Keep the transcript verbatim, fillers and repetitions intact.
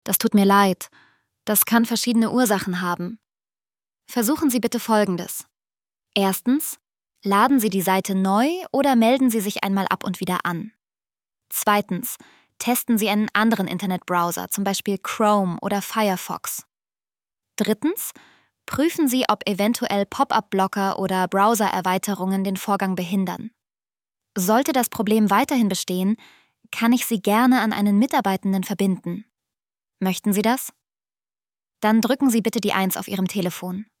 Das tut mir leid. Das kann verschiedene Ursachen haben. Versuchen Sie bitte Folgendes. Erstens, laden Sie die Seite neu oder melden Sie sich einmal ab und wieder an. Zweitens, testen Sie einen anderen Internetbrowser, zum Beispiel Chrome oder Firefox. Drittens, prüfen Sie, ob eventuell Pop-up-Blocker oder Browser-Erweiterungen den Vorgang behindern. Sollte das Problem weiterhin bestehen, kann ich Sie gerne an einen Mitarbeitenden verbinden. Möchten Sie das? Dann drücken Sie bitte die eins auf Ihrem Telefon.